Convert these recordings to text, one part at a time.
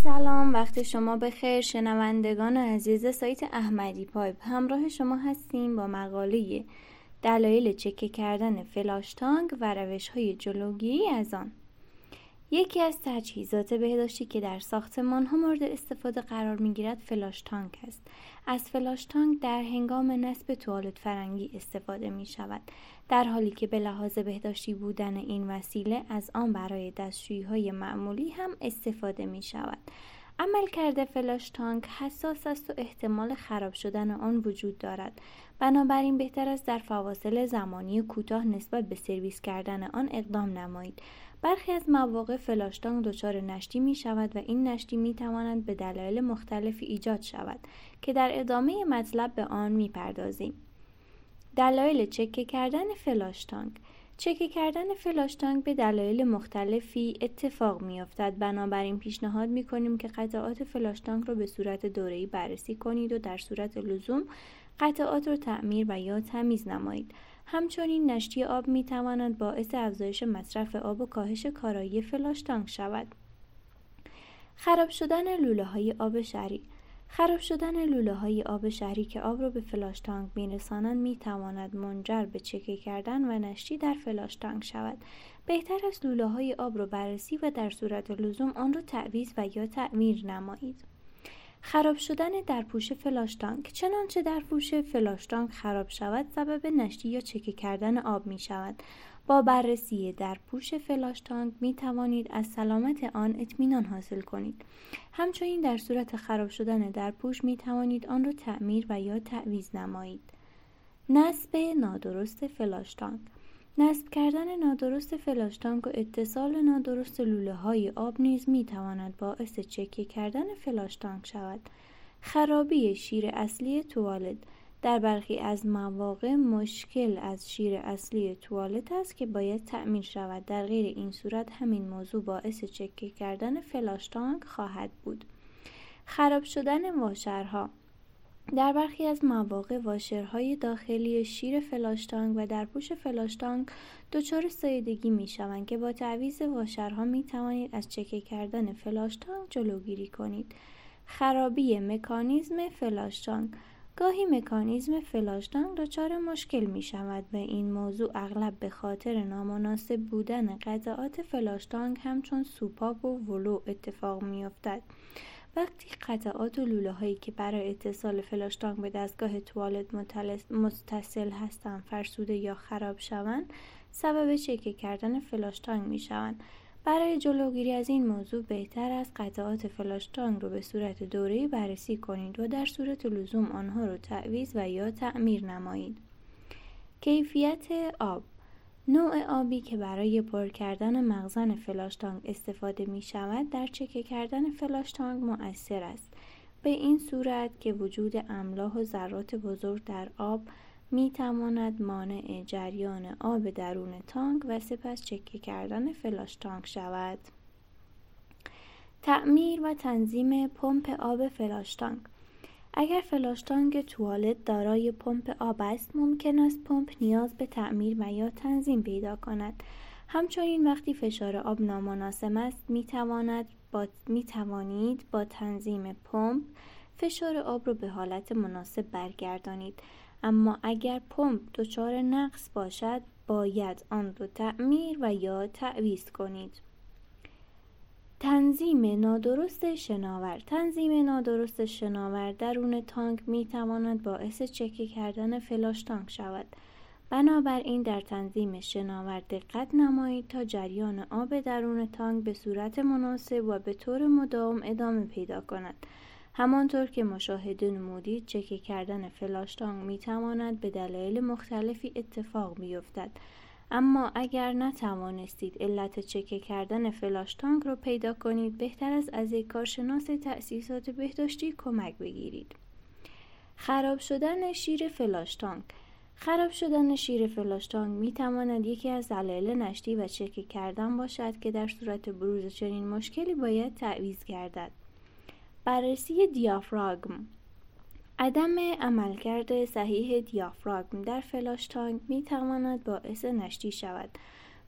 سلام، وقت شما بخیر شنوندگان عزیز سایت احمدی پایپ. همراه شما هستیم با مقاله دلایل چکه کردن فلاش تانک و روش‌های جلوگیری از آن. یکی از تجهیزات بهداشتی که در ساختمان‌ها مورد استفاده قرار می‌گیرد فلاش تانک است. از فلاش تانک در هنگام نصب توالت فرنگی استفاده می‌شود، در حالی که به لحاظ بهداشتی بودن این وسیله از آن برای دستشویی‌های معمولی هم استفاده می‌شود. عملکرد فلاش تانک حساس است و احتمال خراب شدن آن وجود دارد. بنابراین بهتر است در فواصل زمانی کوتاه نسبت به سرویس کردن آن اقدام نمایید. برخی از مواقع فلاش تانک دچار نشتی می شود و این نشتی می تواند به دلایل مختلفی ایجاد شود که در ادامه مطلب به آن می پردازیم. دلایل چکه کردن فلاش تانک. چکه کردن فلاش تانک به دلایل مختلفی اتفاق می افتد. بنابراین پیشنهاد می کنیم که قطعات فلاش تانک را به صورت دوره‌ای بررسی کنید و در صورت لزوم قطعات را تعمیر و یا تمیز نمایید. همچنین نشتی آب می تواند باعث افزایش مصرف آب و کاهش کارایی فلاش تانک شود. خراب شدن لوله‌های آب شهری. خراب شدن لوله‌های آب شهری که آب را به فلاش تانک می‌رسانند می‌تواند منجر به چکه کردن و نشتی در فلاش تانک شود. بهتر است لوله‌های آب را بررسی و در صورت لزوم آن را تعویض و یا تعمیر نمایید. خراب شدن درپوش فلاش تانک. چنانچه درپوش فلاش تانک خراب شود سبب نشتی یا چکه کردن آب می شود. با بررسی درپوش فلاش تانک می توانید از سلامت آن اطمینان حاصل کنید. همچنین در صورت خراب شدن درپوش می توانید آن را تعمیر و یا تعویض نمایید. نصب نادرست فلاش تانک. نصب کردن نادرست فلاش تانک و اتصال نادرست لوله‌های آب نیز می‌تواند باعث چکه کردن فلاش تانک شود. خرابی شیر اصلی توالت. در برخی از مواقع مشکل از شیر اصلی توالت است که باید تعمیر شود. در غیر این صورت همین موضوع باعث چکه کردن فلاش تانک خواهد بود. خراب شدن واشرها. در برخی از مواقع واشرهای داخلی شیر فلاش تانک و درپوش فلاش تانک دچار ساییدگی می شوند که با تعویض واشرها می توانید از چکه کردن فلاش تانک جلوگیری کنید. خرابی مکانیزم فلاش تانک. گاهی مکانیزم فلاش تانک دچار مشکل می شود و این موضوع اغلب به خاطر نامناسب بودن قطعات فلاش تانک همچون سوپاپ و ولو اتفاق می افتد. وقتی قطعات و لوله‌هایی که برای اتصال فلاش تانک به دستگاه توالت متصل هستند فرسوده یا خراب شوند سبب چکه کردن فلاش تانک می شوند. برای جلوگیری از این موضوع بهتر است قطعات فلاش تانک رو به صورت دوره‌ای بررسی کنید و در صورت لزوم آنها را تعویض و یا تعمیر نمایید. کیفیت آب. نوع آبی که برای پر کردن مخزن فلاش تانک استفاده می شود در چکه کردن فلاش تانک مؤثر است، به این صورت که وجود املاح و ذرات بزرگ در آب می تواند مانع جریان آب درون تانک و سپس چکه کردن فلاش تانک شود. تعمیر و تنظیم پمپ آب فلاش تانک. اگر فلاش تانک توالت دارای پمپ آب است ممکن است پمپ نیاز به تعمیر و یا تنظیم پیدا کند. همچنین وقتی فشار آب نامناسب است می توانید با تنظیم پمپ فشار آب را به حالت مناسب برگردانید، اما اگر پمپ دچار نقص باشد باید آن را تعمیر و یا تعویض کنید. تنظیم نادرست شناور. تنظیم نادرست شناور درون تانک می تواند باعث چکه کردن فلاش تانک شود. بنابراین در تنظیم شناور دقت نمایید تا جریان آب درون تانک به صورت مناسب و به طور مداوم ادامه پیدا کند. همانطور که مشاهده نمودید چکه کردن فلاش تانک می تواند به دلایل مختلفی اتفاق بیفتد. اما اگر نتوانستید علت چکه کردن فلاش تانک را پیدا کنید بهتر است از یک کارشناس تأسیسات بهداشتی کمک بگیرید. خراب شدن شیر فلاش تانک. خراب شدن شیر فلاش تانک می تواند یکی از دلایل نشتی و چکه کردن باشد که در صورت بروز چنین مشکلی باید تعویض گردد. بررسی دیافراگم. عدم عملکرد صحیح دیافراگم در فلاش تانک می تواند باعث نشتی شود.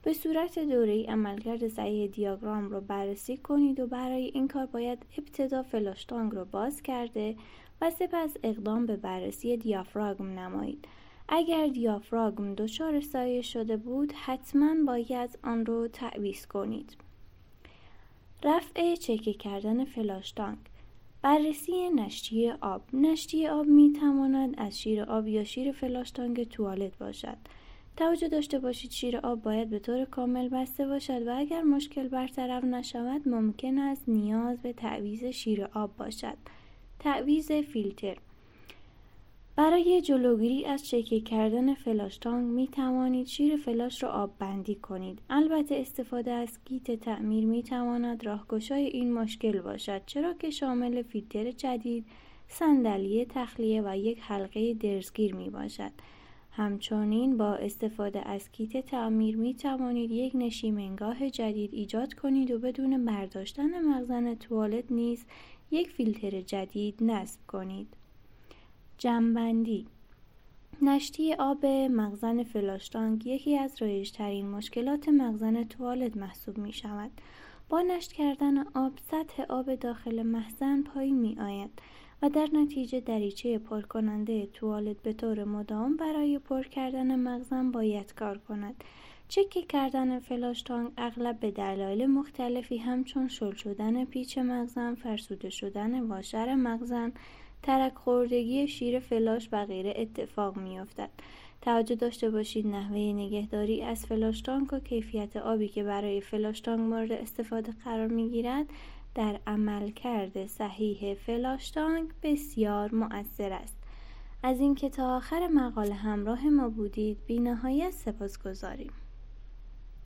به صورت دوره‌ای عملکرد صحیح دیافراگم رو بررسی کنید و برای این کار باید ابتدا فلاشتانگ رو باز کرده و سپس اقدام به بررسی دیافراگم نمایید. اگر دیافراگم دچار سایه شده بود، حتما باید آن رو تعویض کنید. رفع چکه کردن فلاشتانگ. بررسی نشتی آب. نشتی آب می تواند از شیر آب یا شیر فلاشتانگ توالت باشد. توجه داشته باشید شیر آب باید به طور کامل بسته باشد و اگر مشکل برطرف نشود ممکن است نیاز به تعویض شیر آب باشد. تعویض فیلتر. برای جلوگیری از چکه کردن فلاشتانگ می توانید شیر فلاش را آب بندی کنید. البته استفاده از کیت تعمیر می تواند راهگشای این مشکل باشد، چرا که شامل فیلتر جدید، صندلی تخلیه و یک حلقه درزگیر می باشد. همچنین با استفاده از کیت تعمیر می توانید یک نشیمنگاه جدید ایجاد کنید و بدون برداشتن مخزن توالت نیز یک فیلتر جدید نصب کنید. جمع‌بندی. نشتی آب مخزن فلاشتانگ یکی از رایج‌ترین مشکلات مخزن توالت محسوب می شود. با نشت کردن آب، سطح آب داخل مخزن پایین می آید و در نتیجه دریچه پر کننده توالت به طور مدام برای پر کردن مخزن باید کار کند. چکه کردن فلاشتانگ اغلب به دلایل مختلفی همچون شل شدن پیچ مخزن، فرسوده شدن واشر مخزن، ترک خوردگی شیر فلاش و غیره اتفاق می‌افتد. توجه داشته باشید نحوه نگهداری از فلاشتانگ و کیفیت آبی که برای فلاشتانگ مورد استفاده قرار می‌گیرد در عملکرد صحیح فلاشتانگ بسیار مؤثر است. از اینکه تا آخر مقاله همراه ما بودید بی‌نهایت سپاسگزاریم.